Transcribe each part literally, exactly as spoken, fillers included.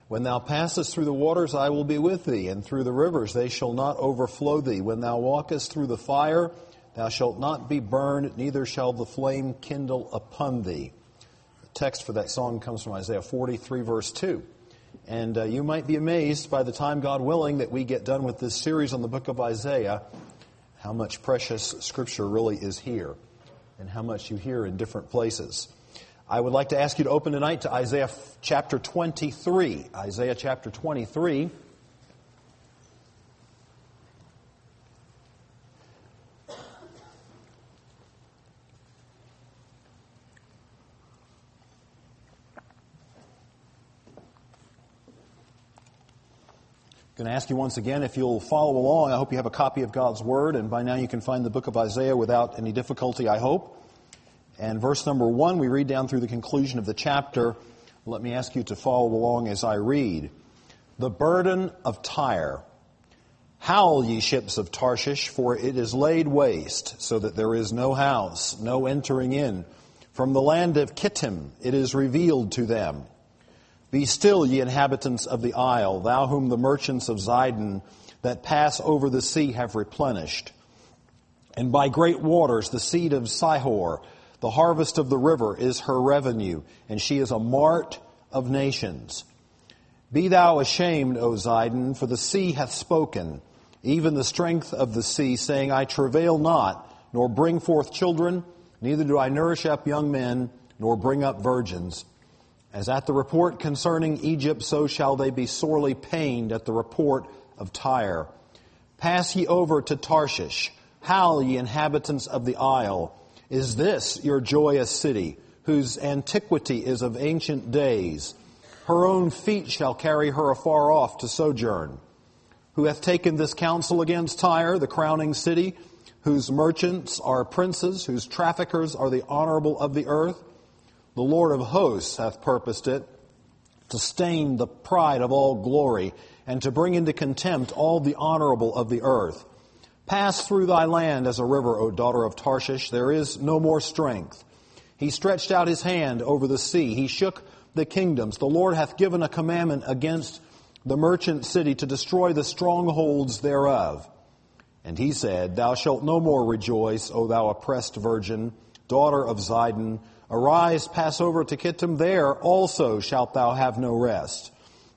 When thou passest through the waters, I will be with thee, and through the rivers, they shall not overflow thee. When thou walkest through the fire, thou shalt not be burned, neither shall the flame kindle upon thee. The text for that song comes from Isaiah forty-three, verse two. And uh, you might be amazed by the time, God willing, that we get done with this series on the book of Isaiah, how much precious Scripture really is here, and how much you hear in different places. I would like to ask you to open tonight to Isaiah chapter twenty-three. Isaiah chapter twenty-three. I'm going to ask you once again if you'll follow along. I hope you have a copy of God's Word, and by now you can find the book of Isaiah without any difficulty, I hope. And verse number one, we read down through the conclusion of the chapter. Let me ask you to follow along as I read. The burden of Tyre. Howl, ye ships of Tarshish, for it is laid waste, so that there is no house, no entering in. From the land of Kittim it is revealed to them. Be still, ye inhabitants of the isle, thou whom the merchants of Zidon that pass over the sea have replenished. And by great waters the seed of Sihor, the harvest of the river, is her revenue, and she is a mart of nations. Be thou ashamed, O Zidon, for the sea hath spoken, even the strength of the sea, saying, I travail not, nor bring forth children, neither do I nourish up young men, nor bring up virgins. As at the report concerning Egypt, so shall they be sorely pained at the report of Tyre. Pass ye over to Tarshish. Howl, ye inhabitants of the isle. Is this your joyous city, whose antiquity is of ancient days? Her own feet shall carry her afar off to sojourn. Who hath taken this counsel against Tyre, the crowning city, whose merchants are princes, whose traffickers are the honorable of the earth? The Lord of hosts hath purposed it, to stain the pride of all glory, and to bring into contempt all the honorable of the earth. Pass through thy land as a river, O daughter of Tarshish. There is no more strength. He stretched out his hand over the sea. He shook the kingdoms. The Lord hath given a commandment against the merchant city to destroy the strongholds thereof. And he said, Thou shalt no more rejoice, O thou oppressed virgin, daughter of Zidon. Arise, pass over to Kittim, there also shalt thou have no rest.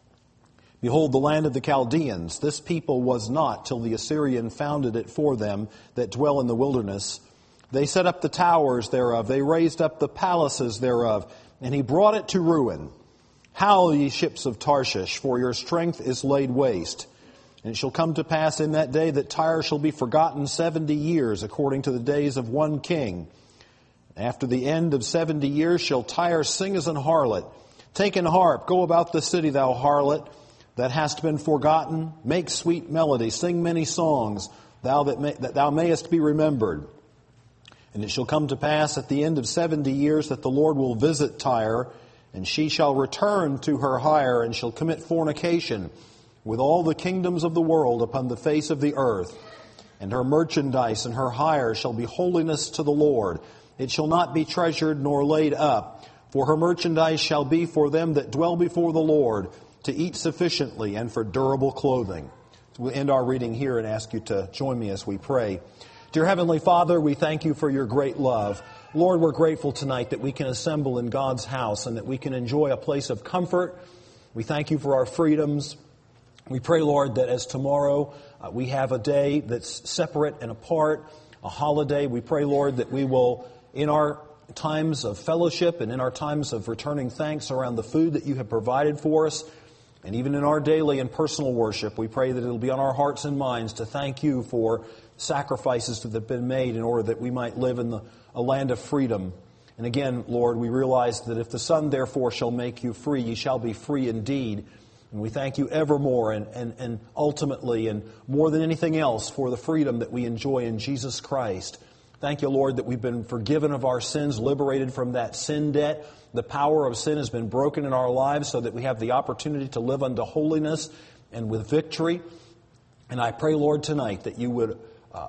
Behold, the land of the Chaldeans, this people was not till the Assyrian founded it for them that dwell in the wilderness. They set up the towers thereof, they raised up the palaces thereof, and he brought it to ruin. Howl, ye ships of Tarshish, for your strength is laid waste. And it shall come to pass in that day that Tyre shall be forgotten seventy years, according to the days of one king. After the end of seventy years shall Tyre sing as an harlot. Take an harp, go about the city, thou harlot, that hast been forgotten. Make sweet melody, sing many songs, thou that, may, that thou mayest be remembered. And it shall come to pass at the end of seventy years that the Lord will visit Tyre, and she shall return to her hire, and shall commit fornication with all the kingdoms of the world upon the face of the earth. And her merchandise and her hire shall be holiness to the Lord. It shall not be treasured nor laid up, for her merchandise shall be for them that dwell before the Lord, to eat sufficiently and for durable clothing. So we'll end our reading here and ask you to join me as we pray. Dear Heavenly Father, we thank you for your great love. Lord, we're grateful tonight that we can assemble in God's house and that we can enjoy a place of comfort. We thank you for our freedoms. We pray, Lord, that as tomorrow uh, we have a day that's separate and apart, a holiday, we pray, Lord, that we will, in our times of fellowship and in our times of returning thanks around the food that you have provided for us, and even in our daily and personal worship, we pray that it'll be on our hearts and minds to thank you for sacrifices that have been made in order that we might live in the, a land of freedom. And again, Lord, we realize that if the Son therefore shall make you free, ye shall be free indeed. And we thank you evermore and, and, and ultimately and more than anything else for the freedom that we enjoy in Jesus Christ. Thank you, Lord, that we've been forgiven of our sins, liberated from that sin debt. The power of sin has been broken in our lives so that we have the opportunity to live unto holiness and with victory. And I pray, Lord, tonight that you would uh,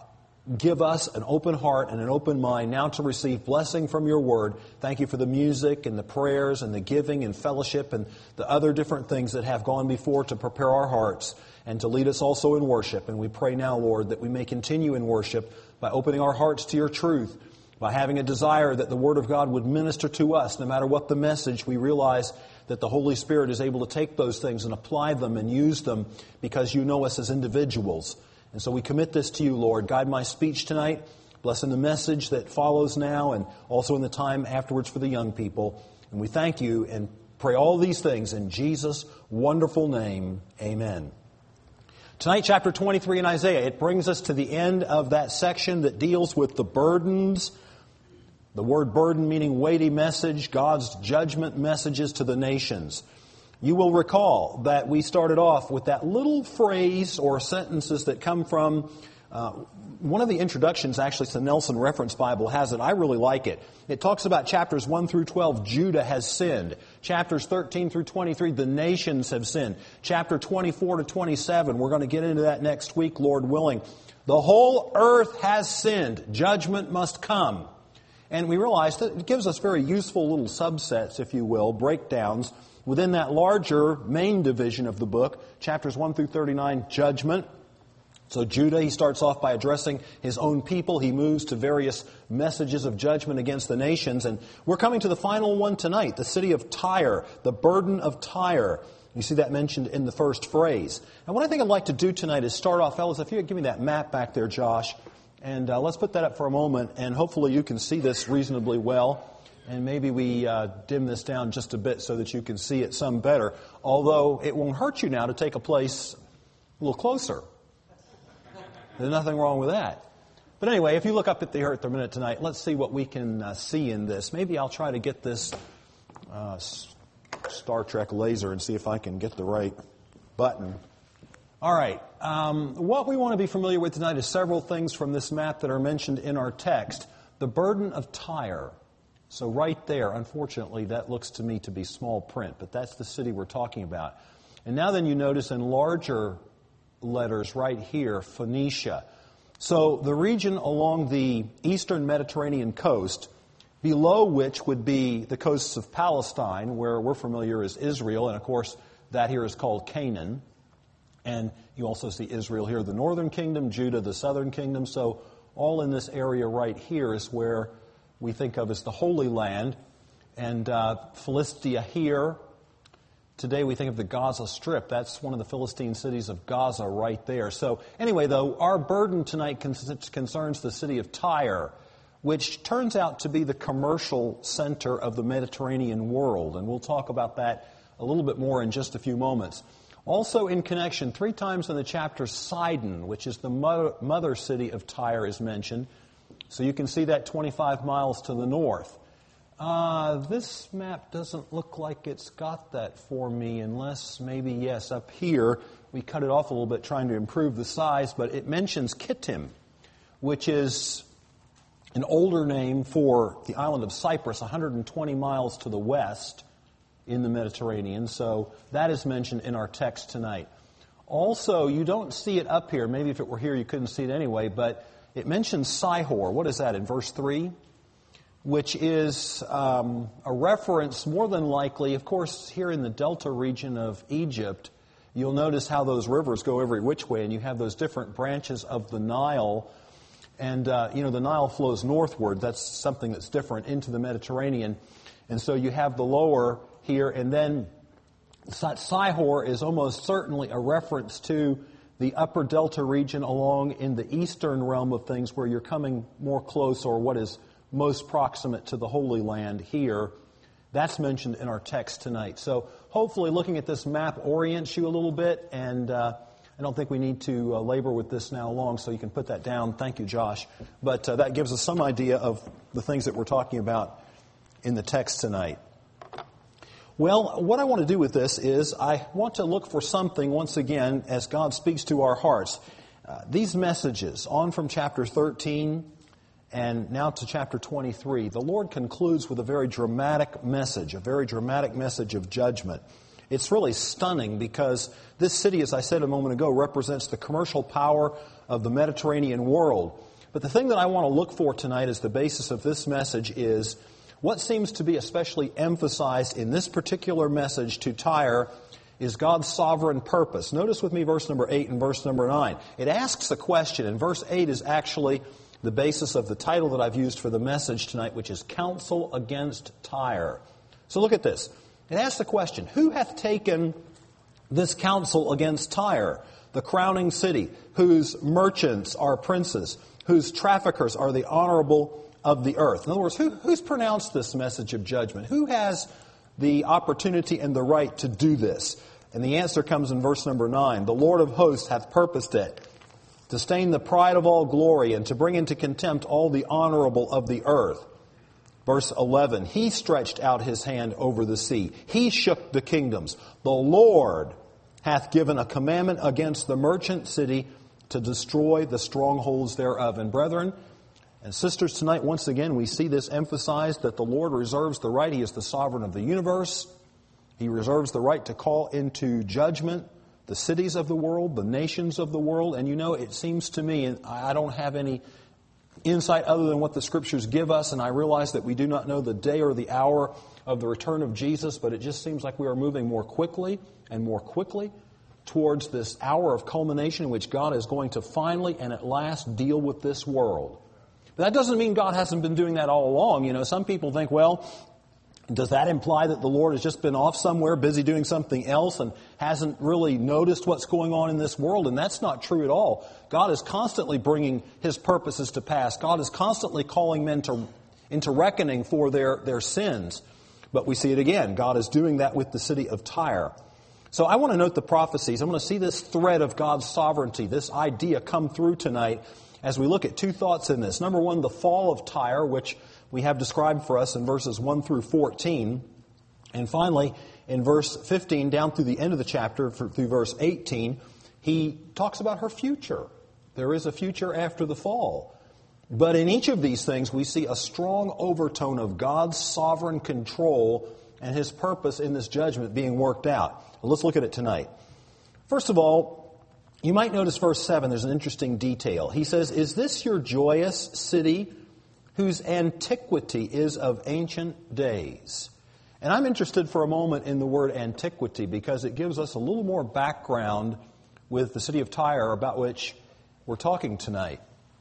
give us an open heart and an open mind now to receive blessing from your word. Thank you for the music and the prayers and the giving and fellowship and the other different things that have gone before to prepare our hearts and to lead us also in worship. And we pray now, Lord, that we may continue in worship by opening our hearts to your truth, by having a desire that the Word of God would minister to us. No matter what the message, we realize that the Holy Spirit is able to take those things and apply them and use them because you know us as individuals. And so we commit this to you, Lord. Guide my speech tonight. Bless in the message that follows now and also in the time afterwards for the young people. And we thank you and pray all these things in Jesus' wonderful name. Amen. Tonight, chapter twenty-three in Isaiah, it brings us to the end of that section that deals with the burdens. The word burden meaning weighty message, God's judgment messages to the nations. You will recall that we started off with that little phrase or sentences that come from uh, one of the introductions, actually, to the Nelson Reference Bible has it. I really like it. It talks about chapters one through twelve, Judah has sinned. Chapters thirteen through twenty-three, the nations have sinned. Chapter twenty-four to twenty-seven, we're going to get into that next week, Lord willing. The whole earth has sinned. Judgment must come. And we realize that it gives us very useful little subsets, if you will, breakdowns within that larger main division of the book, chapters one through thirty-nine, judgment. So Judah, he starts off by addressing his own people. He moves to various messages of judgment against the nations. And we're coming to the final one tonight, the city of Tyre, the burden of Tyre. You see that mentioned in the first phrase. And what I think I'd like to do tonight is start off, fellas, if you could give me that map back there, Josh. And uh, let's put that up for a moment, and hopefully you can see this reasonably well. And maybe we uh, dim this down just a bit so that you can see it some better. Although it won't hurt you now to take a place a little closer. There's nothing wrong with that. But anyway, if you look up at the earth for a minute tonight, let's see what we can uh, see in this. Maybe I'll try to get this uh, Star Trek laser and see if I can get the right button. All right. Um, what we want to be familiar with tonight is several things from this map that are mentioned in our text. The burden of Tyre. So right there, unfortunately, that looks to me to be small print, but that's the city we're talking about. And now then you notice in larger letters right here, Phoenicia. So the region along the eastern Mediterranean coast, below which would be the coasts of Palestine, where we're familiar as Israel, and of course that here is called Canaan. And you also see Israel here, the northern kingdom, Judah, the southern kingdom. So all in this area right here is where we think of as the Holy Land. And uh, Philistia here. Today we think of the Gaza Strip. That's one of the Philistine cities of Gaza right there. So anyway, though, our burden tonight concerns the city of Tyre, which turns out to be the commercial center of the Mediterranean world. And we'll talk about that a little bit more in just a few moments. Also in connection, three times in the chapter, Sidon, which is the mother, mother city of Tyre, is mentioned. So you can see that twenty-five miles to the north. Uh, this map doesn't look like it's got that for me, unless maybe, yes, up here, we cut it off a little bit trying to improve the size, but it mentions Kittim, which is an older name for the island of Cyprus, one hundred twenty miles to the west in the Mediterranean. So that is mentioned in our text tonight. Also, you don't see it up here. Maybe if it were here, you couldn't see it anyway, but it mentions Sihor. What is that in verse three? Which is um, a reference, more than likely, of course, here in the delta region of Egypt, you'll notice how those rivers go every which way, and you have those different branches of the Nile. And, uh, you know, the Nile flows northward. That's something that's different into the Mediterranean. And so you have the lower here, and then Sihor is almost certainly a reference to the upper delta region along in the eastern realm of things where you're coming more close, or what is most proximate to the Holy Land here. That's mentioned in our text tonight. So hopefully looking at this map orients you a little bit, and uh, I don't think we need to uh, labor with this now long, so you can put that down. Thank you, Josh. But uh, that gives us some idea of the things that we're talking about in the text tonight. Well, what I want to do with this is I want to look for something, once again, as God speaks to our hearts. Uh, these messages, on from chapter thirteen and now to chapter twenty-three, the Lord concludes with a very dramatic message, a very dramatic message of judgment. It's really stunning because this city, as I said a moment ago, represents the commercial power of the Mediterranean world. But the thing that I want to look for tonight as the basis of this message is what seems to be especially emphasized in this particular message to Tyre is God's sovereign purpose. Notice with me verse number eight and verse number nine. It asks a question, and verse eight is actually the basis of the title that I've used for the message tonight, which is Counsel Against Tyre. So look at this. It asks the question, who hath taken this counsel against Tyre, the crowning city, whose merchants are princes, whose traffickers are the honorable of the earth? In other words, who, who's pronounced this message of judgment? Who has the opportunity and the right to do this? And the answer comes in verse number nine. The Lord of hosts hath purposed it, to stain the pride of all glory, and to bring into contempt all the honorable of the earth. Verse eleven, He stretched out His hand over the sea. He shook the kingdoms. The Lord hath given a commandment against the merchant city to destroy the strongholds thereof. And brethren and sisters, tonight once again we see this emphasized that the Lord reserves the right. He is the sovereign of the universe. He reserves the right to call into judgment the cities of the world, the nations of the world. And you know, it seems to me, and I don't have any insight other than what the Scriptures give us, and I realize that we do not know the day or the hour of the return of Jesus, but it just seems like we are moving more quickly and more quickly towards this hour of culmination in which God is going to finally and at last deal with this world. But that doesn't mean God hasn't been doing that all along. You know, some people think, well, does that imply that the Lord has just been off somewhere, busy doing something else, and hasn't really noticed what's going on in this world? And that's not true at all. God is constantly bringing His purposes to pass. God is constantly calling men to, into reckoning for their, their sins. But we see it again. God is doing that with the city of Tyre. So I want to note the prophecies. I want to see this thread of God's sovereignty, this idea come through tonight as we look at two thoughts in this. Number one, the fall of Tyre, which we have described for us in verses one through fourteen. And finally, in verse fifteen, down through the end of the chapter, through verse eighteen, he talks about her future. There is a future after the fall. But in each of these things, we see a strong overtone of God's sovereign control and His purpose in this judgment being worked out. Well, let's look at it tonight. First of all, you might notice verse seven, there's an interesting detail. He says, Is this your joyous city, whose antiquity is of ancient days? And I'm interested for a moment in the word antiquity because it gives us a little more background with the city of Tyre about which we're talking tonight.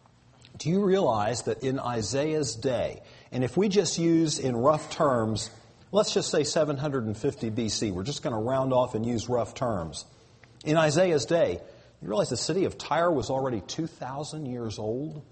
Do you realize that in Isaiah's day, and if we just use in rough terms, let's just say seven hundred fifty B C, we're just going to round off and use rough terms. In Isaiah's day, you realize the city of Tyre was already two thousand years old?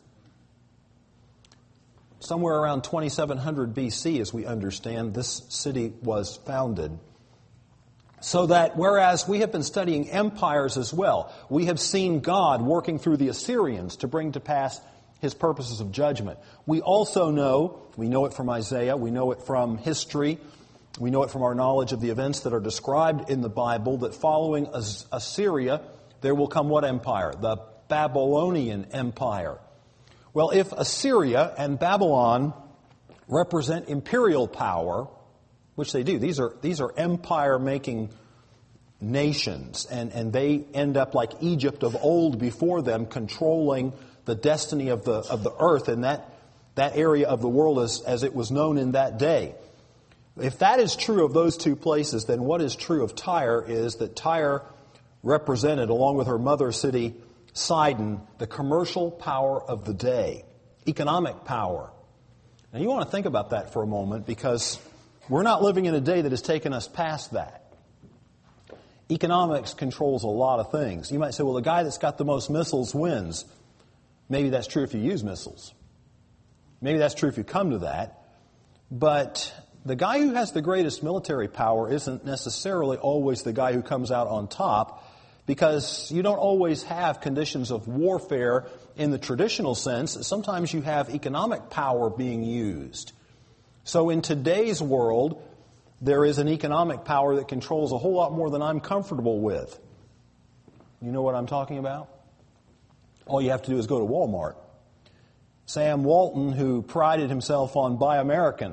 Somewhere around twenty-seven hundred B C, as we understand, this city was founded. So that whereas we have been studying empires as well, we have seen God working through the Assyrians to bring to pass His purposes of judgment. We also know, we know it from Isaiah, we know it from history, we know it from our knowledge of the events that are described in the Bible, that following Assyria, there will come what empire? The Babylonian Empire. Well, if Assyria and Babylon represent imperial power, which they do, these are these are empire-making nations, and, and they end up like Egypt of old before them, controlling the destiny of the of the earth in that, that area of the world as, as it was known in that day. If that is true of those two places, then what is true of Tyre is that Tyre represented, along with her mother city, Sidon, the commercial power of the day, economic power. Now you want to think about that for a moment, because we're not living in a day that has taken us past that. Economics controls a lot of things. You might say, well, the guy that's got the most missiles wins. Maybe that's true if you use missiles. Maybe that's true if you come to that. But the guy who has the greatest military power isn't necessarily always the guy who comes out on top, because you don't always have conditions of warfare in the traditional sense. Sometimes you have economic power being used. So in today's world, there is an economic power that controls a whole lot more than I'm comfortable with. You know what I'm talking about? All you have to do is go to Walmart. Sam Walton, who prided himself on Buy American,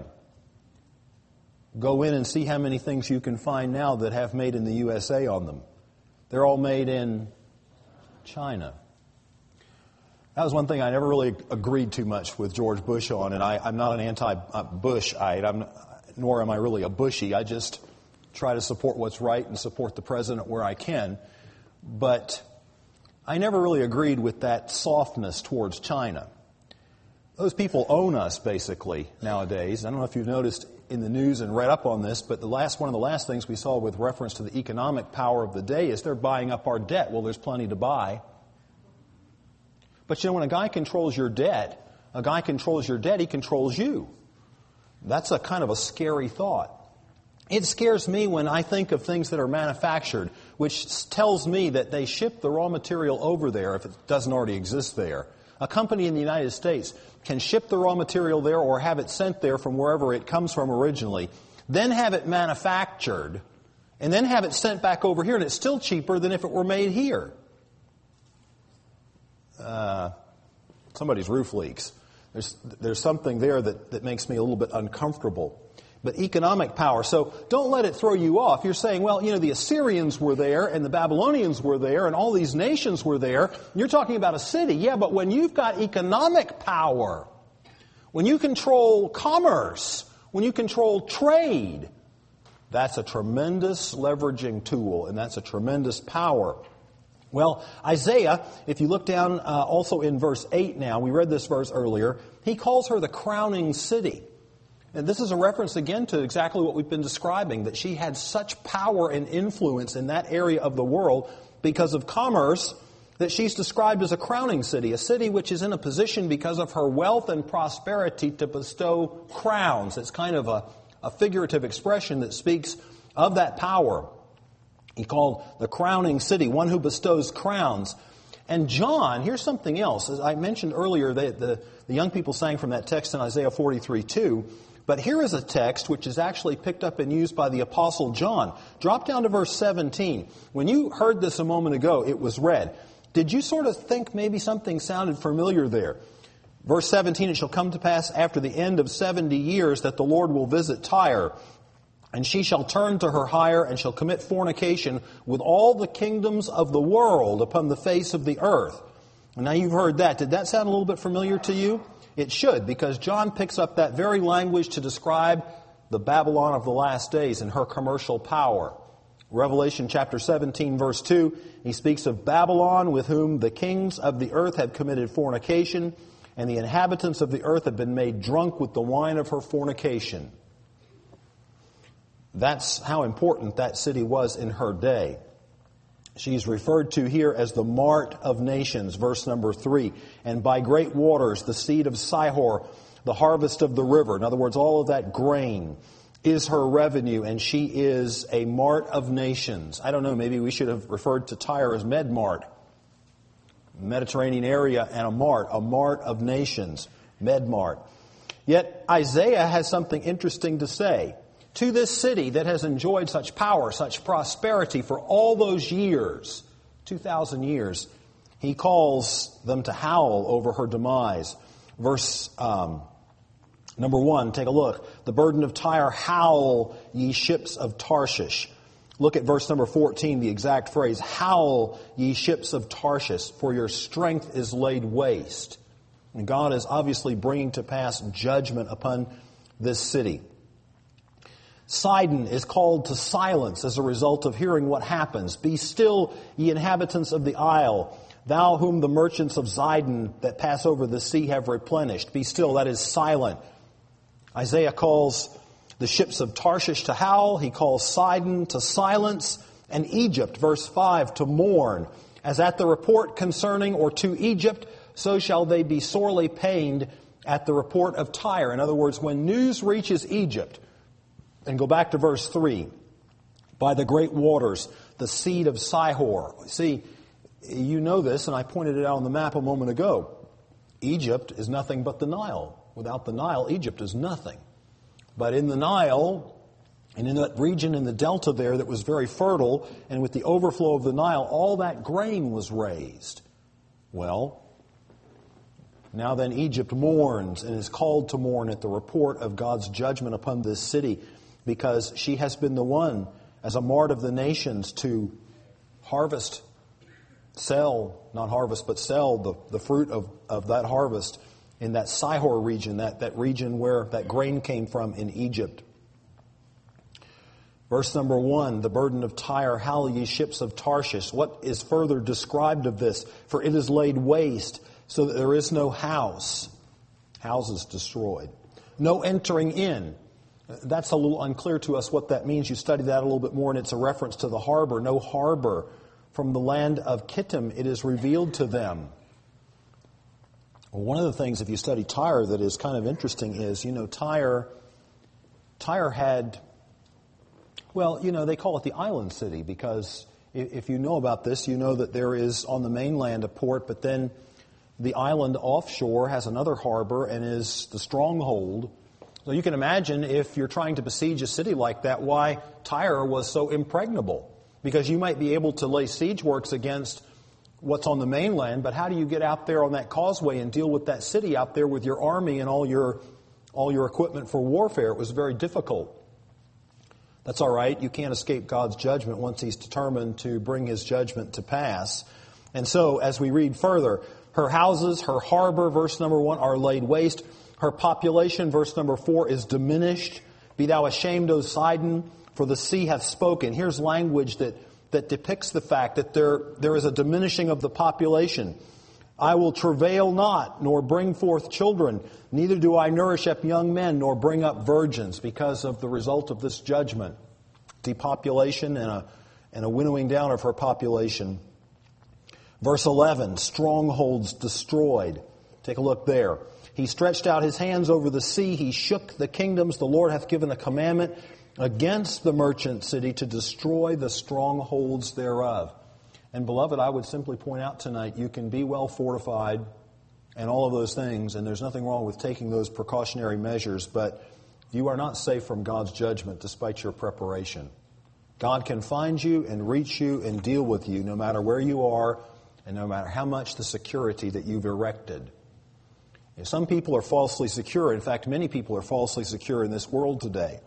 go in and see how many things you can find now that have made in the U S A on them. They're all made in China. That was one thing I never really agreed too much with George Bush on, and I, I'm not an anti-Bushite, I'm, nor am I really a Bushy. I just try to support what's right and support the president where I can. But I never really agreed with that softness towards China. Those people own us, basically, nowadays. I don't know if you've noticed in the news and read up on this, but the last one of the last things we saw with reference to the economic power of the day is they're buying up our debt. Well, there's plenty to buy. But you know, when a guy controls your debt, a guy controls your debt, he controls you. That's a kind of a scary thought. It scares me when I think of things that are manufactured, which tells me that they ship the raw material over there if it doesn't already exist there. A company in the United States can ship the raw material there or have it sent there from wherever it comes from originally, then have it manufactured, and then have it sent back over here, and it's still cheaper than if it were made here. Uh, somebody's roof leaks. There's there's something there that, that makes me a little bit uncomfortable. But economic power. So don't let it throw you off. You're saying, well, you know, the Assyrians were there and the Babylonians were there and all these nations were there. You're talking about a city. Yeah, but when you've got economic power, when you control commerce, when you control trade, that's a tremendous leveraging tool and that's a tremendous power. Well, Isaiah, if you look down uh, also in verse eight now, we read this verse earlier, he calls her the crowning city. And this is a reference again to exactly what we've been describing, that she had such power and influence in that area of the world because of commerce that she's described as a crowning city, a city which is in a position because of her wealth and prosperity to bestow crowns. It's kind of a, a figurative expression that speaks of that power. He called the crowning city, one who bestows crowns. And John, here's something else. As I mentioned earlier, they, the, the young people sang from that text in Isaiah forty-three two. But here is a text which is actually picked up and used by the Apostle John. Drop down to verse seventeen. When you heard this a moment ago, it was read. Did you sort of think maybe something sounded familiar there? Verse seventeen, it shall come to pass after the end of seventy years that the Lord will visit Tyre. And she shall turn to her hire and shall commit fornication with all the kingdoms of the world upon the face of the earth. And now you've heard that. Did that sound a little bit familiar to you? It should, because John picks up that very language to describe the Babylon of the last days and her commercial power. Revelation chapter seventeen, verse two, he speaks of Babylon with whom the kings of the earth have committed fornication, and the inhabitants of the earth have been made drunk with the wine of her fornication. That's how important that city was in her day. She's referred to here as the mart of nations, verse number three. And by great waters, the seed of Sihor, the harvest of the river. In other words, all of that grain is her revenue, and she is a mart of nations. I don't know, maybe we should have referred to Tyre as Medmart. Mediterranean area and a mart, a mart of nations, Medmart. Yet Isaiah has something interesting to say. To this city that has enjoyed such power, such prosperity for all those years, two thousand years, he calls them to howl over her demise. Verse um, number one, take a look. The burden of Tyre, howl, ye ships of Tarshish. Look at verse number fourteen, the exact phrase, howl, ye ships of Tarshish, for your strength is laid waste. And God is obviously bringing to pass judgment upon this city. Sidon is called to silence as a result of hearing what happens. Be still, ye inhabitants of the isle, thou whom the merchants of Zidon that pass over the sea have replenished. Be still, that is silent. Isaiah calls the ships of Tarshish to howl. He calls Sidon to silence. And Egypt, verse five, to mourn. As at the report concerning or to Egypt, so shall they be sorely pained at the report of Tyre. In other words, when news reaches Egypt, and go back to verse three. By the great waters, the seed of Sihor. See, you know this, and I pointed it out on the map a moment ago. Egypt is nothing but the Nile. Without the Nile, Egypt is nothing. But in the Nile, and in that region in the delta there that was very fertile, and with the overflow of the Nile, all that grain was raised. Well, now then Egypt mourns and is called to mourn at the report of God's judgment upon this city, because she has been the one, as a mart of the nations, to harvest sell, not harvest, but sell the, the fruit of, of that harvest in that Sihor region, that, that region where that grain came from in Egypt. Verse number one, the burden of Tyre, howl ye ships of Tarshish. What is further described of this? For it is laid waste, so that there is no house. Houses destroyed. No entering in. That's a little unclear to us what that means. You study that a little bit more, and it's a reference to the harbor. No harbor. From the land of Kittim it is revealed to them. Well, one of the things, if you study Tyre, that is kind of interesting is, you know, Tyre, Tyre had, well, you know, they call it the island city because if you know about this, you know that there is on the mainland a port, but then the island offshore has another harbor and is the stronghold. So you can imagine if you're trying to besiege a city like that, why Tyre was so impregnable. Because you might be able to lay siege works against what's on the mainland, but how do you get out there on that causeway and deal with that city out there with your army and all your all your equipment for warfare? It was very difficult. That's all right. You can't escape God's judgment once He's determined to bring His judgment to pass. And so, as we read further, her houses, her harbor, verse number one, are laid waste. Her population, verse number four, is diminished. Be thou ashamed, O Sidon, for the sea hath spoken. Here's language that, that depicts the fact that there, there is a diminishing of the population. I will travail not, nor bring forth children. Neither do I nourish up young men, nor bring up virgins, because of the result of this judgment. Depopulation and a, and a winnowing down of her population. Verse eleven, strongholds destroyed. Take a look there. He stretched out His hands over the sea. He shook the kingdoms. The Lord hath given a commandment against the merchant city to destroy the strongholds thereof. And beloved, I would simply point out tonight, you can be well fortified and all of those things, and there's nothing wrong with taking those precautionary measures, but you are not safe from God's judgment despite your preparation. God can find you and reach you and deal with you no matter where you are and no matter how much the security that you've erected. If some people are falsely secure, in fact, many people are falsely secure in this world today.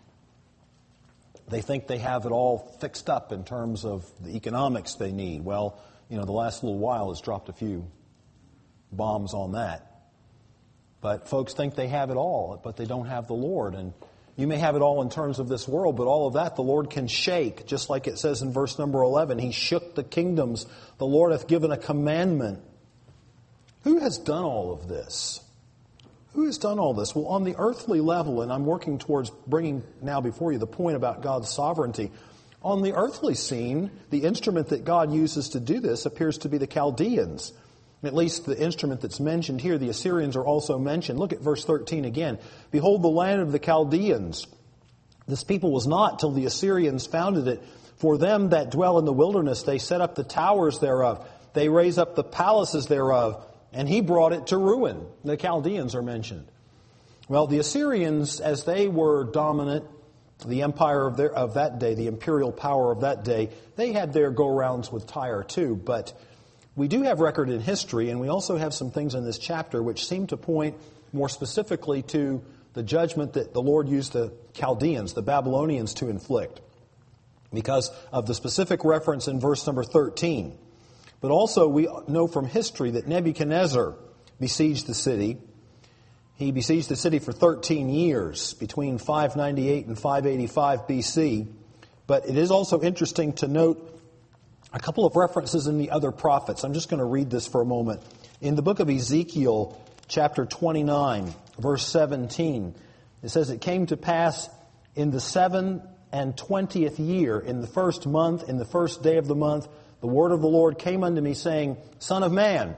They think they have it all fixed up in terms of the economics they need. Well, you know, the last little while has dropped a few bombs on that. But folks think they have it all, but they don't have the Lord. And you may have it all in terms of this world, but all of that the Lord can shake, just like it says in verse number eleven. He shook the kingdoms. The Lord hath given a commandment. Who has done all of this? Who has done all this? Well, on the earthly level, and I'm working towards bringing now before you the point about God's sovereignty. On the earthly scene, the instrument that God uses to do this appears to be the Chaldeans. At least the instrument that's mentioned here, the Assyrians are also mentioned. Look at verse thirteen again. Behold, the land of the Chaldeans. This people was not till the Assyrians founded it. For them that dwell in the wilderness, they set up the towers thereof. They raise up the palaces thereof. And he brought it to ruin. The Chaldeans are mentioned. Well, the Assyrians, as they were dominant, the empire of, their, of that day, the imperial power of that day, they had their go-rounds with Tyre too. But we do have record in history, and we also have some things in this chapter which seem to point more specifically to the judgment that the Lord used the Chaldeans, the Babylonians, to inflict, because of the specific reference in verse number thirteen. But also we know from history that Nebuchadnezzar besieged the city. He besieged the city for thirteen years, between five ninety-eight and five eighty-five B C. But it is also interesting to note a couple of references in the other prophets. I'm just going to read this for a moment. In the book of Ezekiel, chapter twenty-nine, verse seventeen, it says, "It came to pass in the seven and twentieth year, in the first month, in the first day of the month, the word of the Lord came unto me, saying, Son of man,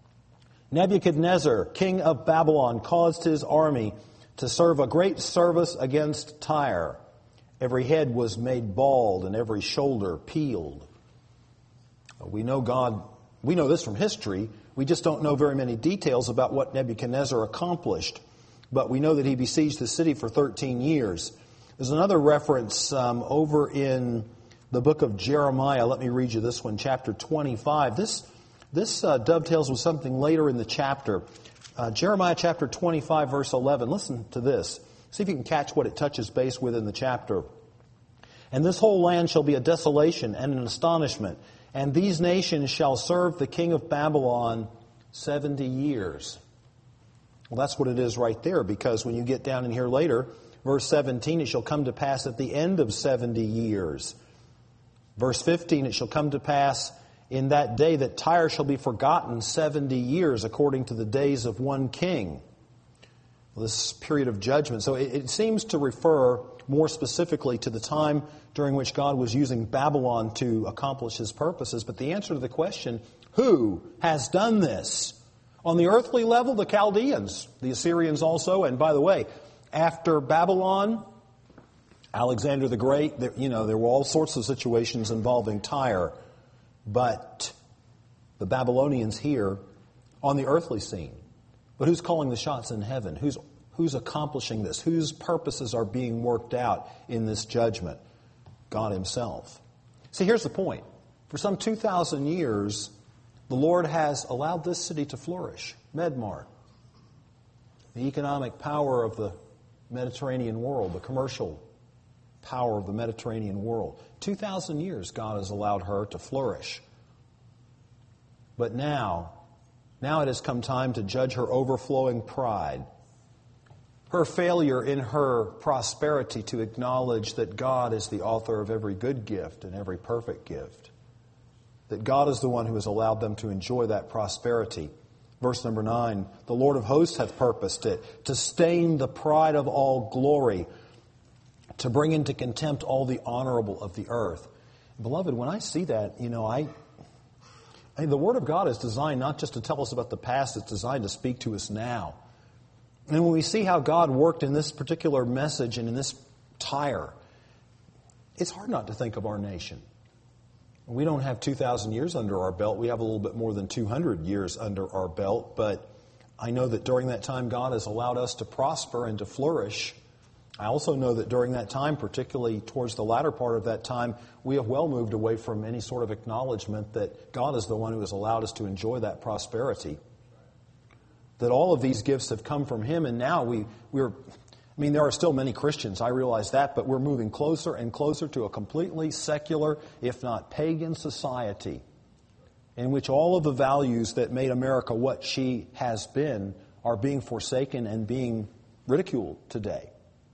Nebuchadnezzar, king of Babylon, caused his army to serve a great service against Tyre. Every head was made bald and every shoulder peeled." We know God, we know this from history. We just don't know very many details about what Nebuchadnezzar accomplished. But we know that he besieged the city for thirteen years. There's another reference um, over in the book of Jeremiah. Let me read you this one, chapter twenty-five. This this uh, dovetails with something later in the chapter. Uh, Jeremiah chapter twenty-five, verse eleven. Listen to this. See if you can catch what it touches base with in the chapter. "And this whole land shall be a desolation and an astonishment, And these nations shall serve the king of Babylon seventy years. Well, that's what it is right there, because when you get down in here later, verse seventeen, it shall come to pass at the end of seventy years. Verse fifteen, it shall come to pass in that day that Tyre shall be forgotten seventy years, according to the days of one king. Well, this period of judgment. So it, it seems to refer more specifically to the time during which God was using Babylon to accomplish His purposes. But the answer to the question, who has done this? On the earthly level, the Chaldeans, the Assyrians also. And by the way, after Babylon, Alexander the Great, there, you know, there were all sorts of situations involving Tyre. But the Babylonians here on the earthly scene. But who's calling the shots in heaven? Who's, who's accomplishing this? Whose purposes are being worked out in this judgment? God Himself. See, here's the point. For some two thousand years, the Lord has allowed this city to flourish. Medmar, the economic power of the Mediterranean world, the commercial power of the Mediterranean world. two thousand years God has allowed her to flourish. But now, now it has come time to judge her overflowing pride, her failure in her prosperity to acknowledge that God is the author of every good gift and every perfect gift, that God is the one who has allowed them to enjoy that prosperity. Verse number nine, the Lord of hosts hath purposed it, to stain the pride of all glory, to bring into contempt all the honorable of the earth. Beloved, when I see that, you know, I, I mean, the Word of God is designed not just to tell us about the past, it's designed to speak to us now. And when we see how God worked in this particular message and in this Tyre, it's hard not to think of our nation. We don't have two thousand years under our belt. We have a little bit more than two hundred years under our belt. But I know that during that time, God has allowed us to prosper and to flourish. I also know that during that time, particularly towards the latter part of that time, we have well moved away from any sort of acknowledgement that God is the one who has allowed us to enjoy that prosperity. That all of these gifts have come from Him, and now we, we're, I mean, there are still many Christians, I realize that, but we're moving closer and closer to a completely secular, if not pagan society, in which all of the values that made America what she has been are being forsaken and being ridiculed today.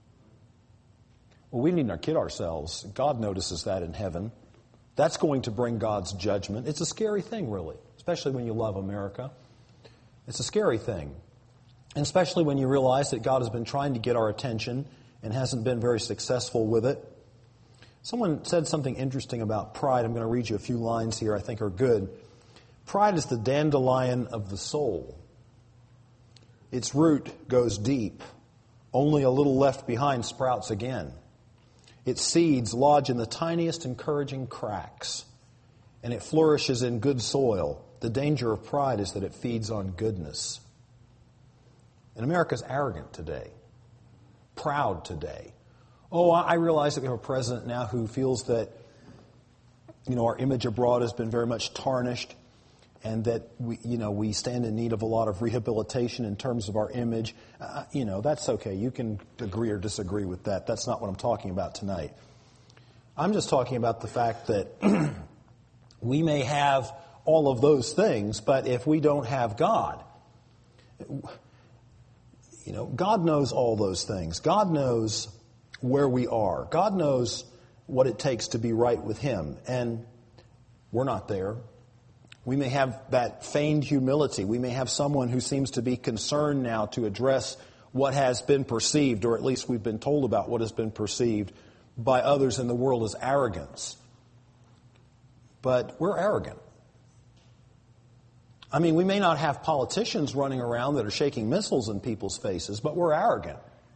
Well, we need to kid ourselves. God notices that in heaven. That's going to bring God's judgment. It's a scary thing, really, especially when you love America. It's a scary thing. And especially when you realize that God has been trying to get our attention and hasn't been very successful with it. Someone said something interesting about pride. I'm going to read you a few lines here I think are good. Pride is the dandelion of the soul. Its root goes deep. Only a little left behind sprouts again. Its seeds lodge in the tiniest encouraging cracks, and it flourishes in good soil. The danger of pride is that it feeds on goodness. And America's arrogant today, proud today. Oh, I realize that we have a president now who feels that, you know, our image abroad has been very much tarnished, and that we, you know, we stand in need of a lot of rehabilitation in terms of our image. Uh, you know, that's okay. You can agree or disagree with that. That's not what I'm talking about tonight. I'm just talking about the fact that we may have all of those things, but if we don't have God, you know, God knows all those things. God knows where we are. God knows what it takes to be right with Him, and we're not there. We may have that feigned humility. We may have someone who seems to be concerned now to address what has been perceived, or at least we've been told about what has been perceived by others in the world as arrogance. But we're arrogant. I mean, we may not have politicians running around that are shaking missiles in people's faces, but we're arrogant.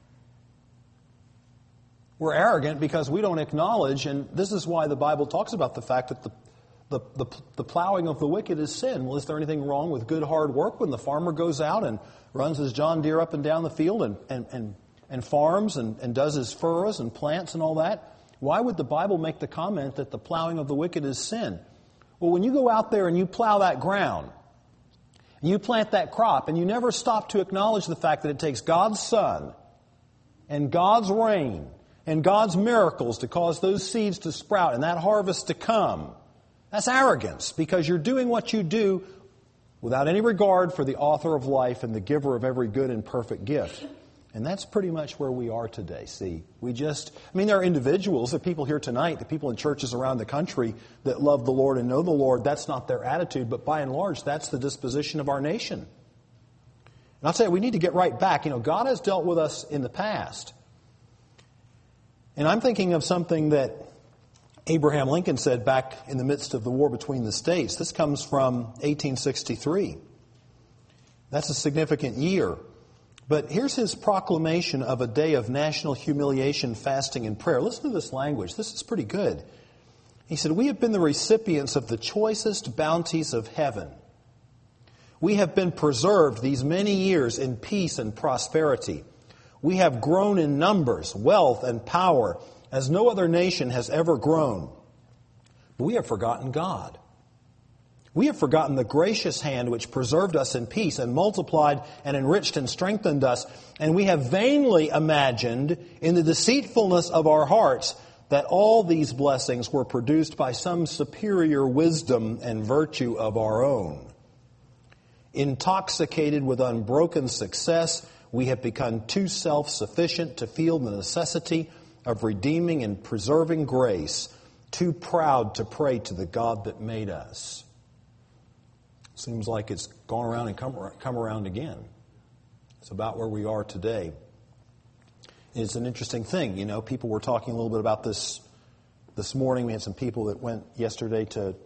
We're arrogant because we don't acknowledge, and this is why the Bible talks about the fact that the The, the, the plowing of the wicked is sin. Well, is there anything wrong with good hard work when the farmer goes out and runs his John Deere up and down the field and, and, and, and farms and, and does his furrows and plants and all that? Why would the Bible make the comment that the plowing of the wicked is sin? Well, when you go out there and you plow that ground, and you plant that crop, and you never stop to acknowledge the fact that it takes God's sun and God's rain and God's miracles to cause those seeds to sprout and that harvest to come, That's arrogance, because you're doing what you do without any regard for the author of life and the giver of every good and perfect gift. And that's pretty much where we are today, see. We just, I mean, there are individuals, there are people here tonight, the people in churches around the country that love the Lord and know the Lord. That's not their attitude, but by and large, that's the disposition of our nation. And I'll tell you, we need to get right back. You know, God has dealt with us in the past. And I'm thinking of something that Abraham Lincoln said back in the midst of the war between the states. This comes from eighteen sixty-three. That's a significant year. But here's his proclamation of a day of national humiliation, fasting, and prayer. Listen to this language. This is pretty good. He said, "We have been the recipients of the choicest bounties of heaven. We have been preserved these many years in peace and prosperity. We have grown in numbers, wealth, and power as no other nation has ever grown. But we have forgotten God. We have forgotten the gracious hand which preserved us in peace and multiplied and enriched and strengthened us. And we have vainly imagined in the deceitfulness of our hearts that all these blessings were produced by some superior wisdom and virtue of our own. Intoxicated with unbroken success, we have become too self-sufficient to feel the necessity of redeeming and preserving grace, too proud to pray to the God that made us." Seems like it's gone around and come, come around again. It's about where we are today. It's an interesting thing. You know, people were talking a little bit about this this morning. We had some people that went yesterday to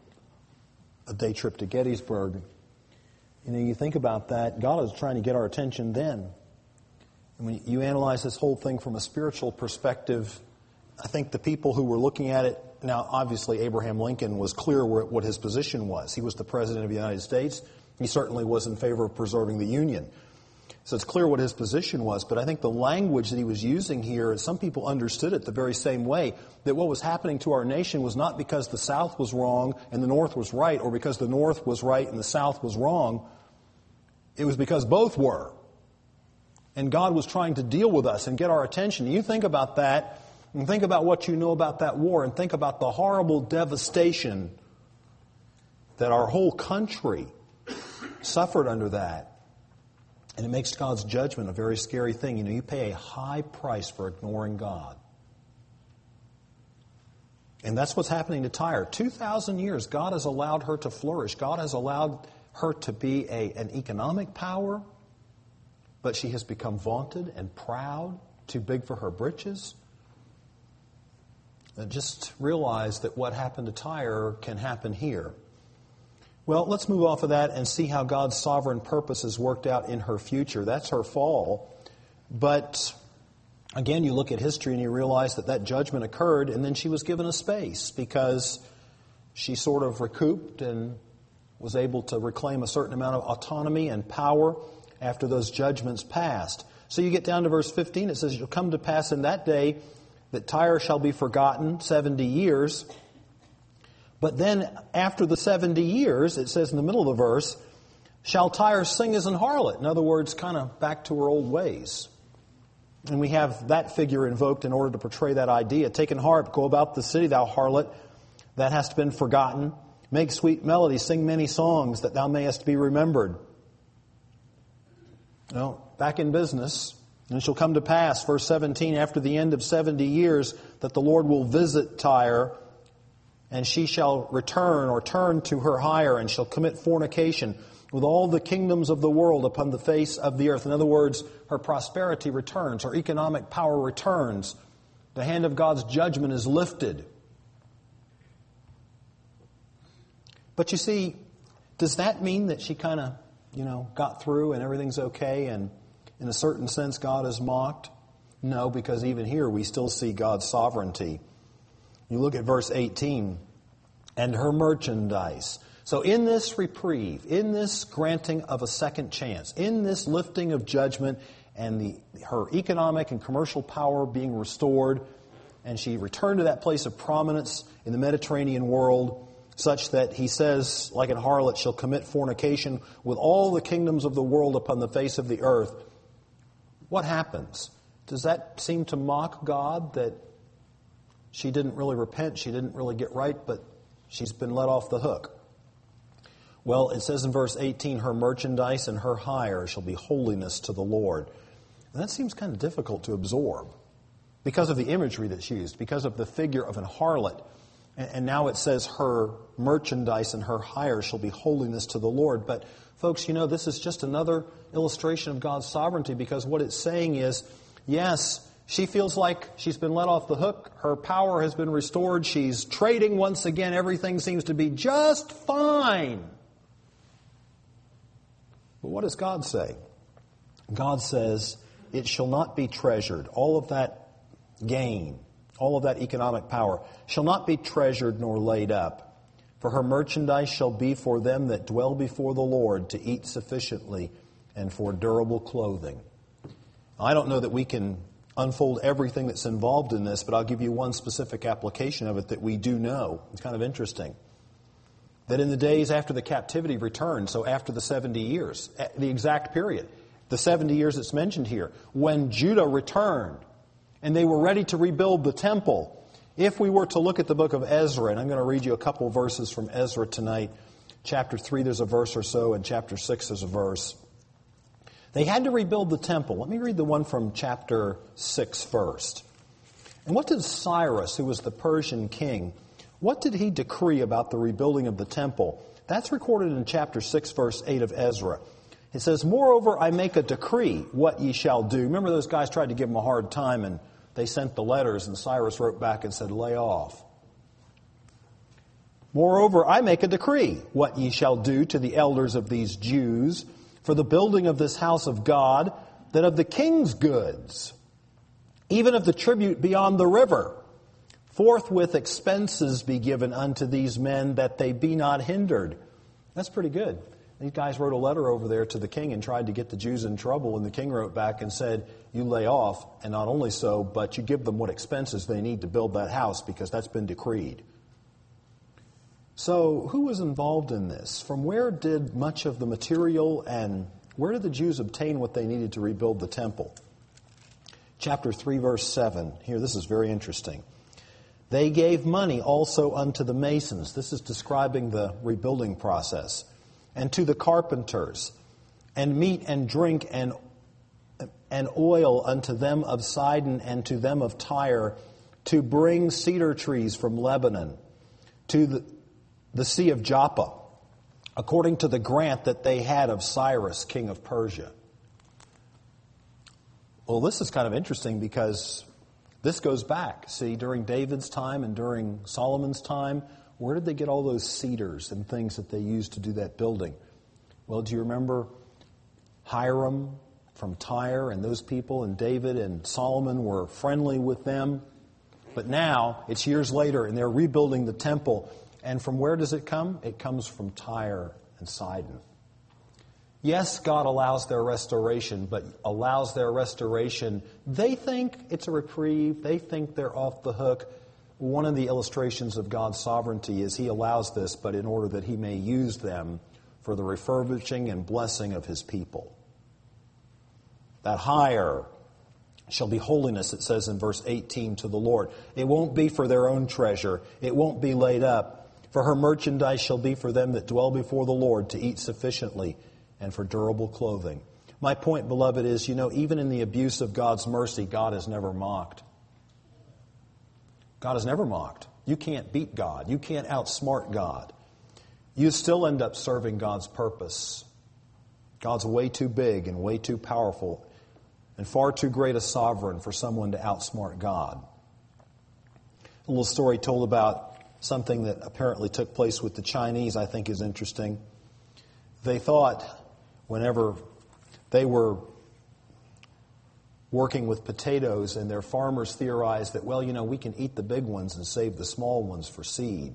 a day trip to Gettysburg. You know, you think about that, God is trying to get our attention then. And when you analyze this whole thing from a spiritual perspective, I think the people who were looking at it, now obviously Abraham Lincoln was clear what his position was. He was the President of the United States. He certainly was in favor of preserving the Union. So it's clear what his position was. But I think the language that he was using here, some people understood it the very same way, that what was happening to our nation was not because the South was wrong and the North was right, or because the North was right and the South was wrong. It was because both were. And God was trying to deal with us and get our attention. You think about that, and think about what you know about that war, and think about the horrible devastation that our whole country suffered under that. And it makes God's judgment a very scary thing. You know, you pay a high price for ignoring God. And that's what's happening to Tyre. two thousand years, God has allowed her to flourish. God has allowed her to be a, an economic power, but she has become vaunted and proud, too big for her britches. And just realize that what happened to Tyre can happen here. Well, let's move off of that and see how God's sovereign purposes worked out in her future. That's her fall. But again, you look at history and you realize that that judgment occurred, and then she was given a space because she sort of recouped and was able to reclaim a certain amount of autonomy and power after those judgments passed. So you get down to verse fifteen. It says, "It shall come to pass in that day that Tyre shall be forgotten seventy years. But then after the seventy years," it says in the middle of the verse, "shall Tyre sing as an harlot." In other words, kind of back to her old ways. And we have that figure invoked in order to portray that idea. "Take an harp, go about the city, thou harlot, that hast been forgotten. Make sweet melody, sing many songs, that thou mayest be remembered." You know, back in business. "And it shall come to pass," verse seventeen, "after the end of seventy years, that the Lord will visit Tyre, and she shall return or turn to her hire, and shall commit fornication with all the kingdoms of the world upon the face of the earth." In other words, her prosperity returns, her economic power returns. The hand of God's judgment is lifted. But you see, does that mean that she kind of, you know, got through and everything's okay, and in a certain sense God is mocked? No, because even here we still see God's sovereignty. You look at verse eighteen, "and her merchandise." So in this reprieve, in this granting of a second chance, in this lifting of judgment and the, her economic and commercial power being restored, and she returned to that place of prominence in the Mediterranean world, such that he says, like an harlot, shall commit fornication with all the kingdoms of the world upon the face of the earth. What happens? Does that seem to mock God, that she didn't really repent, she didn't really get right, but She's been let off the hook. Well, it says in verse eighteen, her merchandise and her hire shall be holiness to the Lord. And that seems kind of difficult to absorb because of the imagery that's used, because of the figure of an harlot. And now it says her merchandise and her hire shall be holiness to the Lord. But folks, you know, this is just another illustration of God's sovereignty, because what it's saying is, yes, she feels like she's been let off the hook. Her power has been restored. She's trading once again. Everything seems to be just fine. But what does God say? God says, it shall not be treasured. All of that gain, all of that economic power, shall not be treasured nor laid up. For her merchandise shall be for them that dwell before the Lord, to eat sufficiently and for durable clothing. I don't know that we can unfold everything that's involved in this, but I'll give you one specific application of it that we do know. It's kind of interesting. That in the days after the captivity returned, so after the seventy years, the exact period, the seventy years that's mentioned here, when Judah returned and they were ready to rebuild the temple, if we were to look at the book of Ezra, and I'm going to read you a couple of verses from Ezra tonight. Chapter three, there's a verse or so, and chapter six, there's a verse. They had to rebuild the temple. Let me read the one from chapter six first. And what did Cyrus, who was the Persian king, what did he decree about the rebuilding of the temple? That's recorded in chapter six, verse eight of Ezra. It says, moreover, I make a decree what ye shall do. Remember, those guys tried to give him a hard time, and they sent the letters, and Cyrus wrote back and said, lay off. Moreover, I make a decree what ye shall do to the elders of these Jews for the building of this house of God, that of the king's goods, even of the tribute beyond the river, forthwith expenses be given unto these men, that they be not hindered. That's pretty good. These guys wrote a letter over there to the king and tried to get the Jews in trouble, and the king wrote back and said, you lay off, and not only so, but you give them what expenses they need to build that house, because that's been decreed. So who was involved in this? From where did much of the material, and where did the Jews obtain what they needed to rebuild the temple? Chapter three, verse seven. Here, this is very interesting. They gave money also unto the masons. This is describing the rebuilding process. And to the carpenters, and meat and drink and, and oil unto them of Sidon and to them of Tyre, to bring cedar trees from Lebanon to the, the sea of Joppa, according to the grant that they had of Cyrus, king of Persia. Well, this is kind of interesting, because this goes back. See, during David's time and during Solomon's time, where did they get all those cedars and things that they used to do that building? Well, do you remember Hiram from Tyre and those people, and David and Solomon were friendly with them? But now, it's years later, and they're rebuilding the temple. And from where does it come? It comes from Tyre and Sidon. Yes, God allows their restoration, but allows their restoration. They think it's a reprieve. They think they're off the hook. One of the illustrations of God's sovereignty is He allows this, but in order that He may use them for the refurbishing and blessing of His people. That hire shall be holiness, it says in verse eighteen, to the Lord. It won't be for their own treasure. It won't be laid up. For her merchandise shall be for them that dwell before the Lord, to eat sufficiently and for durable clothing. My point, beloved, is, you know, even in the abuse of God's mercy, God is never mocked. God is never mocked. You can't beat God. You can't outsmart God. You still end up serving God's purpose. God's way too big and way too powerful and far too great a sovereign for someone to outsmart God. A little story told about something that apparently took place with the Chinese, I think, is interesting. They thought whenever they were working with potatoes, and their farmers theorized that, well, you know, we can eat the big ones and save the small ones for seed.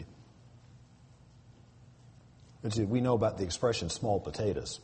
We know about the expression small potatoes.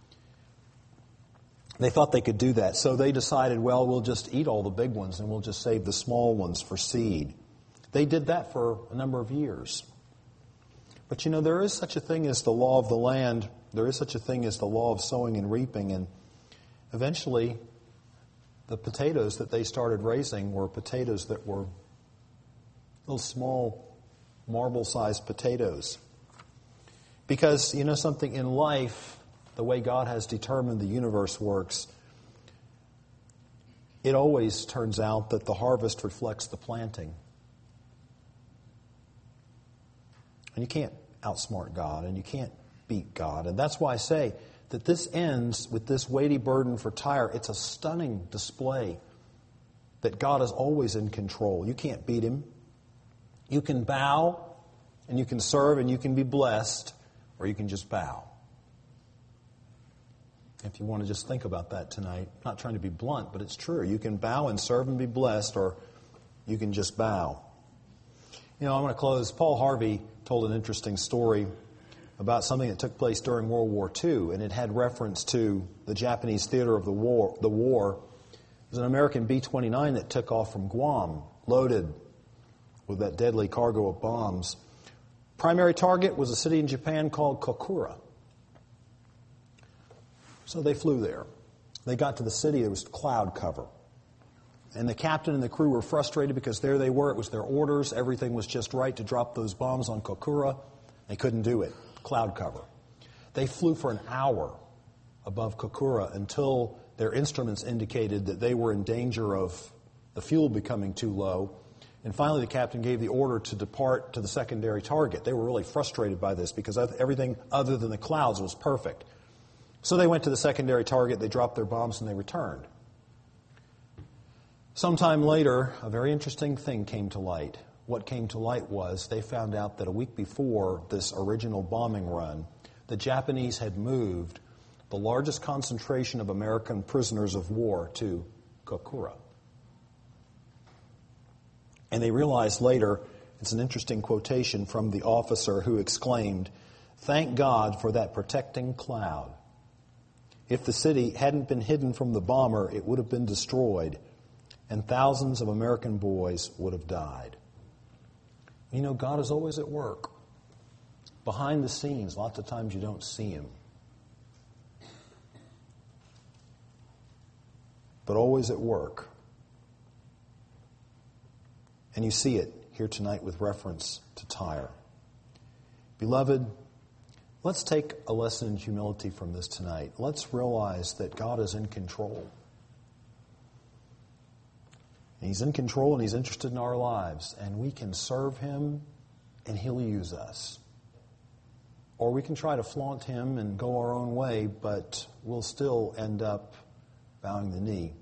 They thought they could do that, so they decided, well, we'll just eat all the big ones and we'll just save the small ones for seed. They did that for a number of years. But you know, there is such a thing as the law of the land. There is such a thing as the law of sowing and reaping, and eventually the potatoes that they started raising were potatoes that were little small marble-sized potatoes. Because, you know something, in life, the way God has determined the universe works, it always turns out that the harvest reflects the planting. And you can't outsmart God, and you can't beat God. And that's why I say that this ends with this weighty burden for Tyre. It's a stunning display that God is always in control. You can't beat Him. You can bow, and you can serve, and you can be blessed, or you can just bow. If you want to just think about that tonight, I'm not trying to be blunt, but it's true. You can bow and serve and be blessed, or you can just bow. You know, I'm going to close. Paul Harvey told an interesting story about something that took place during World War Two, and it had reference to the Japanese theater of the war. The war It was an American B twenty-nine that took off from Guam, loaded with that deadly cargo of bombs. Primary target was a city in Japan called Kokura. So they flew there. They got to the city, there was cloud cover. And the captain and the crew were frustrated because there they were, it was their orders, everything was just right to drop those bombs on Kokura. They couldn't do it, cloud cover. They flew for an hour above Kokura until their instruments indicated that they were in danger of the fuel becoming too low. And finally the captain gave the order to depart to the secondary target. They were really frustrated by this because everything other than the clouds was perfect. So they went to the secondary target, they dropped their bombs, and they returned. Sometime later, a very interesting thing came to light. What came to light was they found out that a week before this original bombing run, the Japanese had moved the largest concentration of American prisoners of war to Kokura. And they realized later, it's an interesting quotation from the officer who exclaimed, "Thank God for that protecting cloud. If the city hadn't been hidden from the bomber, it would have been destroyed, and thousands of American boys would have died." You know, God is always at work. Behind the scenes, lots of times you don't see Him. But always at work. And you see it here tonight with reference to Tyre. Beloved, let's take a lesson in humility from this tonight. Let's realize that God is in control. And He's in control and He's interested in our lives. And we can serve Him and He'll use us. Or we can try to flaunt Him and go our own way, but we'll still end up bowing the knee